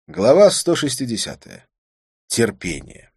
Глава 160. Терпение.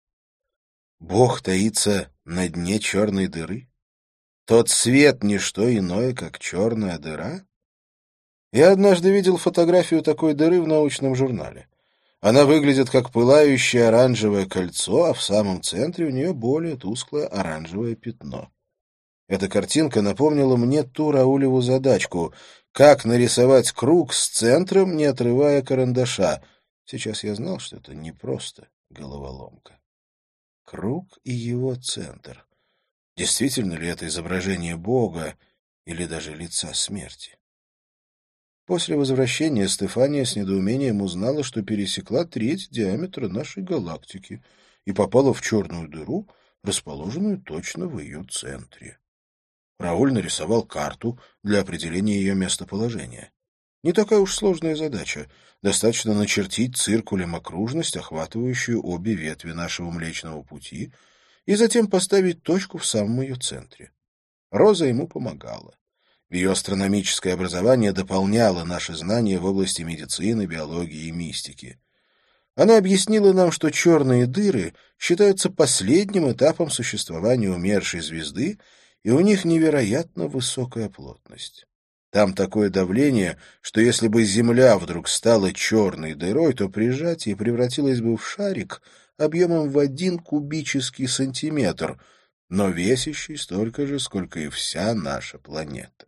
Бог таится на дне черной дыры? Тот свет — не что иное, как черная дыра? Я однажды видел фотографию такой дыры в научном журнале. Она выглядит как пылающее оранжевое кольцо, а в самом центре у нее более тусклое оранжевое пятно. Эта картинка напомнила мне ту Раулеву задачку — как нарисовать круг с центром, не отрывая карандаша. Сейчас я знал, что это не просто головоломка. Круг и его центр. Действительно ли это изображение Бога или даже лица смерти? После возвращения Стефания с недоумением узнала, что пересекла треть диаметра нашей галактики и попала в черную дыру, расположенную точно в ее центре. Рауль нарисовал карту для определения ее местоположения. Не такая уж сложная задача. Достаточно начертить циркулем окружность, охватывающую обе ветви нашего Млечного Пути, и затем поставить точку в самом ее центре. Роза ему помогала. Ее астрономическое образование дополняло наши знания в области медицины, биологии и мистики. Она объяснила нам, что черные дыры считаются последним этапом существования умершей звезды, и у них невероятно высокая плотность. Там такое давление, что если бы Земля вдруг стала черной дырой, то при сжатии превратилась бы в шарик объемом в 1 кубический сантиметр, но весящий столько же, сколько и вся наша планета.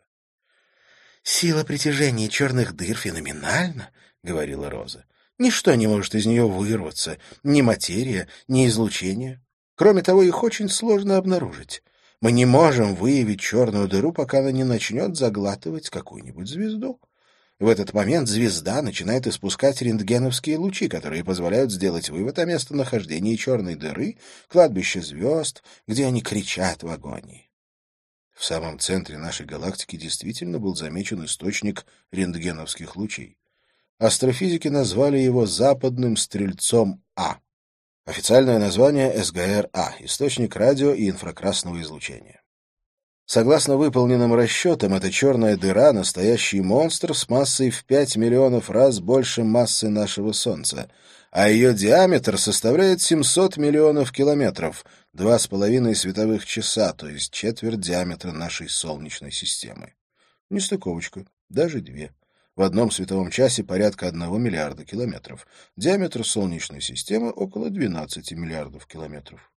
«Сила притяжения черных дыр феноменальна», — говорила Роза. «Ничто не может из нее вырваться, ни материя, ни излучение. Кроме того, их очень сложно обнаружить. Мы не можем выявить черную дыру, пока она не начнет заглатывать какую-нибудь звезду. В этот момент звезда начинает испускать рентгеновские лучи, которые позволяют сделать вывод о местонахождении черной дыры, кладбище звезд, где они кричат в агонии». В самом центре нашей галактики действительно был замечен источник рентгеновских лучей. Астрофизики назвали его западным стрельцом А. Официальное название СГР-А — источник радио- и инфракрасного излучения. Согласно выполненным расчетам, эта черная дыра — настоящий монстр с массой в 5 миллионов раз больше массы нашего Солнца, а ее диаметр составляет 700 миллионов километров, 2,5 световых часа, то есть четверть диаметра нашей Солнечной системы. Нестыковочка, даже 2. В одном световом часе порядка 1 миллиарда километров. Диаметр Солнечной системы около 12 миллиардов километров.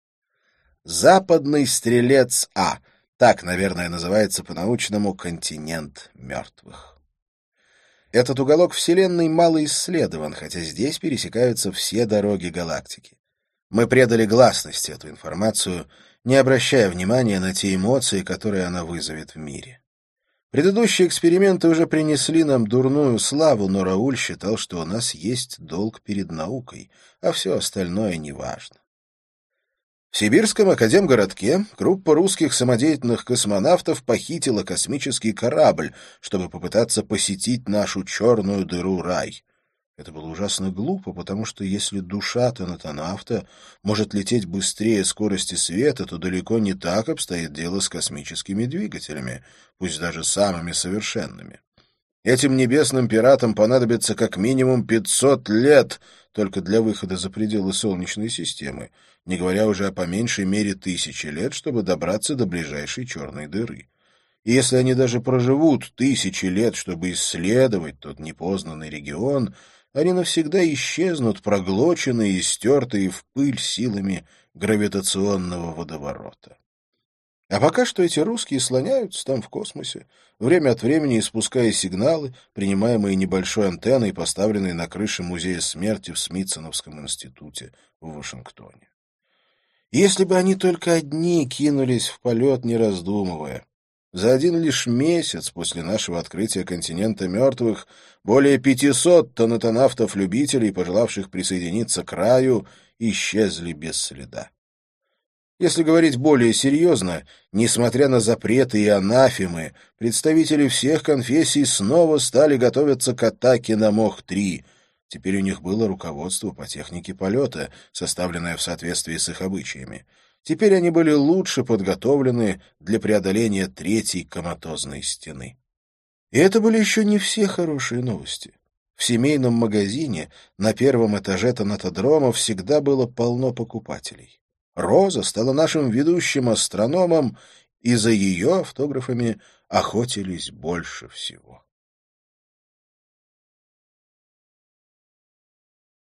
Западный стрелец А. Так, наверное, называется по-научному континент мертвых. Этот уголок Вселенной мало исследован, хотя здесь пересекаются все дороги галактики. Мы предали гласности эту информацию, не обращая внимания на те эмоции, которые она вызовет в мире. Предыдущие эксперименты уже принесли нам дурную славу, но Рауль считал, что у нас есть долг перед наукой, а все остальное неважно. В Сибирском академгородке группа русских самодеятельных космонавтов похитила космический корабль, чтобы попытаться посетить нашу черную дыру-рай. Это было ужасно глупо, потому что если душа тонатонавта может лететь быстрее скорости света, то далеко не так обстоит дело с космическими двигателями, пусть даже самыми совершенными. Этим небесным пиратам понадобится как минимум 500 лет только для выхода за пределы Солнечной системы, не говоря уже о по меньшей мере 1000 лет, чтобы добраться до ближайшей черной дыры. И если они даже проживут 1000 лет, чтобы исследовать тот непознанный регион, они навсегда исчезнут, проглоченные и стертые в пыль силами гравитационного водоворота. А пока что эти русские слоняются там в космосе, время от времени испуская сигналы, принимаемые небольшой антенной, поставленной на крыше Музея смерти в Смитсоновском институте в Вашингтоне. Если бы они только одни кинулись в полет, не раздумывая. За один лишь месяц после нашего открытия континента мертвых более 500 тонатонавтов-любителей, пожелавших присоединиться к раю, исчезли без следа. Если говорить более серьезно, несмотря на запреты и анафемы, представители всех конфессий снова стали готовиться к атаке на Мох-3. Теперь у них было руководство по технике полета, составленное в соответствии с их обычаями. Теперь они были лучше подготовлены для преодоления третьей коматозной стены. И это были еще не все хорошие новости. В семейном магазине на первом этаже тонатодрома всегда было полно покупателей. Роза стала нашим ведущим астрономом, и за ее автографами охотились больше всего.